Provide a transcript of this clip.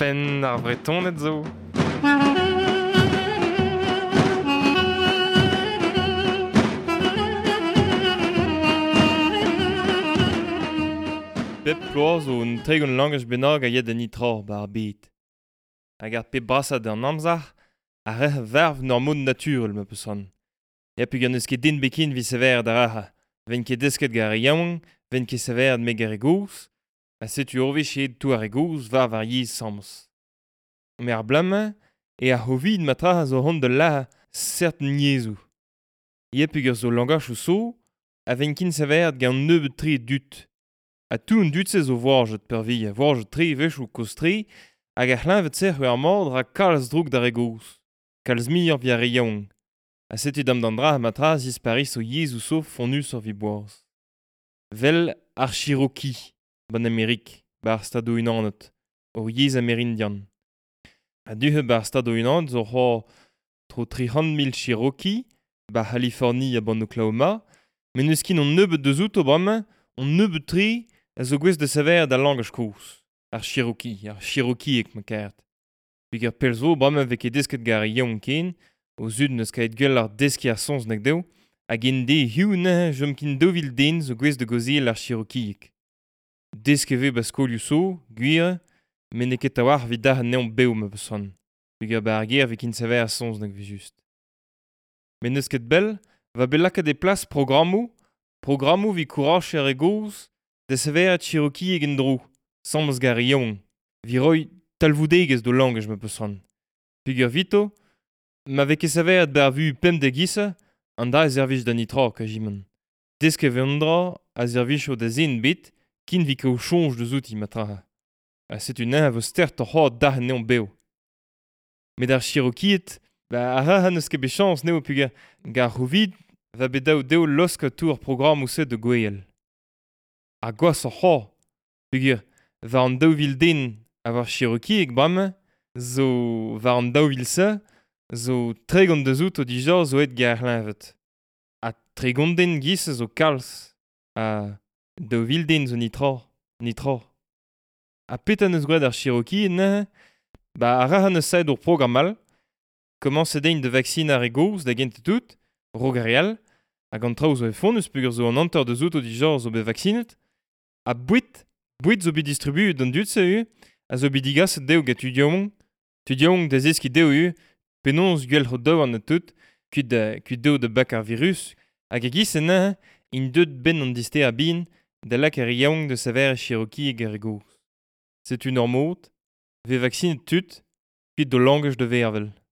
pen ar vretonet zo. Pep ploar zo un tregon langaj bennak a yed an itra bar bet. Hag ar pep brasad an amzar, a reh verv nor mod naturel me peusant. Ya pu gant eus ket din bekin vi sever da raha. Ven ket desket gare yaouan, ven ket sever me gare gous, a setu orvechet tou ar gous var yiz sams. Me ar blamme, e ar hovid matra zo hon de la sert niezou. Ya pu gant zo langaj ou so, a ven kin sever gant nebeut tre dut. A tou un dut se zo vorjet per vi, vorjet tre vech ou koz tre, hag ar c'hlañvet sec'h ar mordre a kalz droug da regous. Kalz mir via re yaouan. A setu dam d'an dra matra zis Paris o yezou so fonu sur vi boaz. Vel ar Cherokee, ban Amerik, bar stado unanet, o yez Amerindian. A duhe bar stado unanet zo c'ho tro 300.000 Cherokee, bar Californie a ban Oklahoma, men eus kin on nebeut deus out o brame, on nebeut tre a zo gwez de sever da langaj kouz. Ar Cherokee ek ma kert. Pig ar pel zo brame vek e desket gare yaouan ken, o zud neus kaet gwell ar deski ar sons nek deo, hag en de hiu ne jom kin dovil den zo gwez de goziel ar Cherokee. Deskeve baskolioù so, gwir, men ne ket a war vid ar neon beo me peusant. Pig ar bar ger vek kin sever ar sons nek ve just. Men neus ket bell, va bellakat e plas programmou vi kourache ar egoz, de sever Cherokee egen drou, sams gare yaouan. Vi roi talvoudegez do langaj me peusant. Pig ar vito, ma vek e sever ber vu pem de gisa, an da zervich da nitra kajiman. Deskeve an dra a zervich o da zen bet, kin vi kao chonj de zouti matraha. A setu nañ a vo stert o c'hort da neon beo. Met ar Cherokee a ra neus ket bechans neo pug gar c'hovid va bet daou deo losk tour program ou se de gweyel. A gwas o c'hort, pug va an daouvil den a var Cherokee ek brame, zo va an daouvil se, zo tregont deus out o dijor zo et gar c'hlañvet. A tregont den gis zo kalz, a daouvil den zo nitra. A petra neus gred ar Cherokee, ne, ba a ra neus saet ur programmal, komanse dein de vaccine ar egoz da gent tout, rogarial, hag an traoù zo e fon eus pug zo an anter deus out o dijor zo be vaccinet, a bouit zo bi distribuet an dut se u, a zo bi digas deo ga tudiaouan da zeski deo u, penons gwell c'ho daou an tout, kuit deo de bak ar virus, hag a gis en in deut ben an diste a bin, da lak ar yaouan de sever Cherokee e gar egoz. Setu normot, ve vaccinet tout, kuit do langaj de vervel.